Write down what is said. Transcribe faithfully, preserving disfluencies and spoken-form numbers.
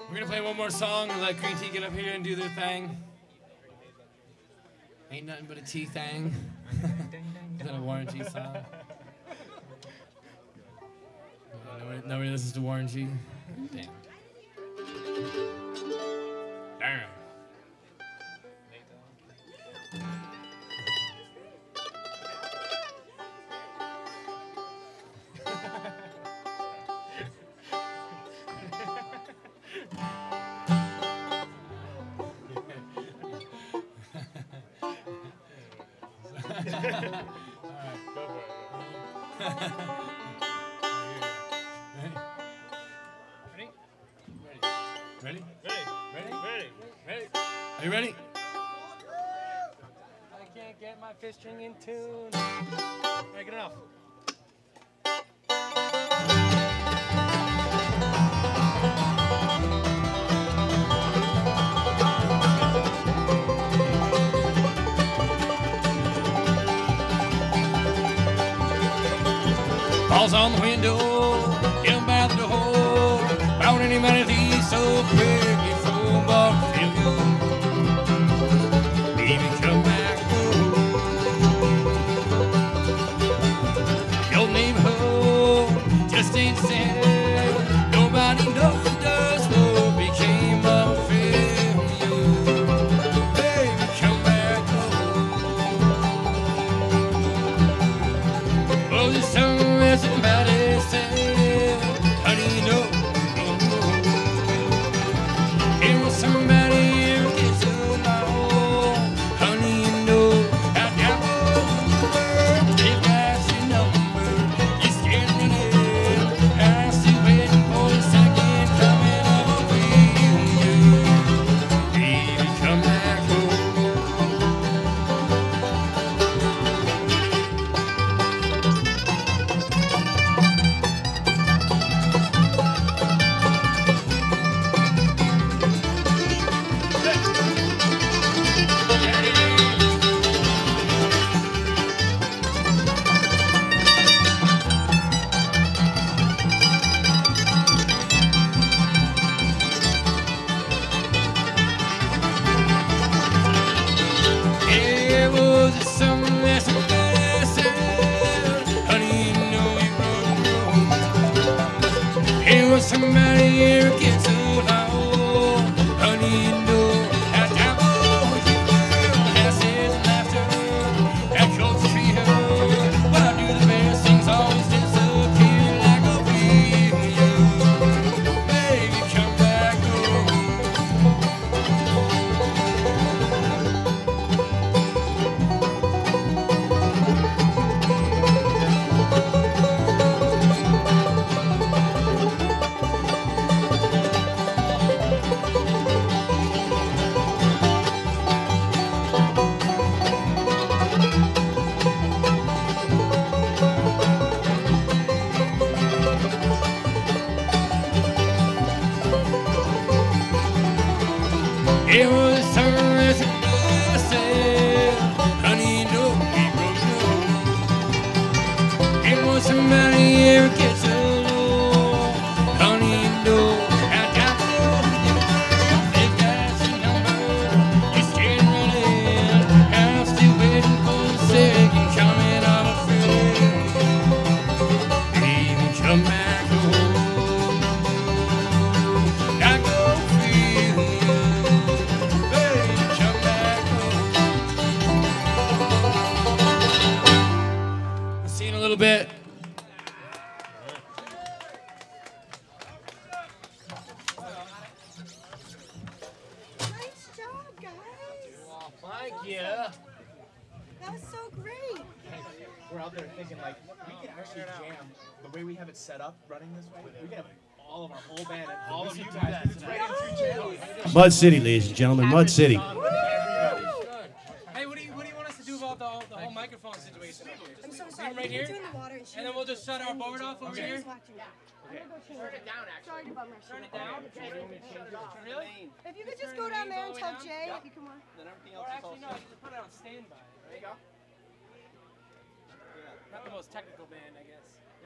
We're gonna play one more song and let Green Tea get up here and do their thing. Ain't nothing but a tea thing. Is that a Warren G song? Nobody, nobody listens to Warren G? Damn. Damn. Ready? Ready? Ready? Ready? Ready? Are you ready? I can't get my fifth string in tune. All right, get enough. Falls on the window, him by the door. Found anybody leave so quick, it's so but feel you. Baby, come back home. Your neighborhood just ain't sad. Nobody knows just what became of you. Baby, come back home. Oh, this song. Somebody said, honey, no, no, no. It was somebody who gets along. Honey, you know, I never they've got your number. You're scared running. I'm still waiting for the second coming of a wheel. Baby, come back home. Somebody here gets along, honey, you know how devil you will. Asses and laughter, that coach trio. Why do the best things always disappear like a wheel? Baby, come back it was something I said, honey, no, no. It was somebody who gets along, honey, no. I got you, they've got your number. You're scared running. I'm still waiting for the second coming of a friend. Baby, come back home. I go feel you. See you in a little bit. Nice job, guys. Oh, thank you. That was so great. We're out there thinking like we could actually jam the way we have it set up, running this way. We could have all of our whole band and all of you guys. It's right in two channels. Mud City, ladies and gentlemen, Mud City. Hey, what do you what do you want us to do about the whole, the whole microphone situation? I'm so sorry. Right We here? can do in the water and And then we'll just shut our board off over here. Okay. Turn it down, actually. Sorry to bummer. Turn it down. Really? If you could just go down there and tell Jay, you can work. Then everything Or else is actually, no, all you just put it on standby. There you go. Not the most technical band, I guess.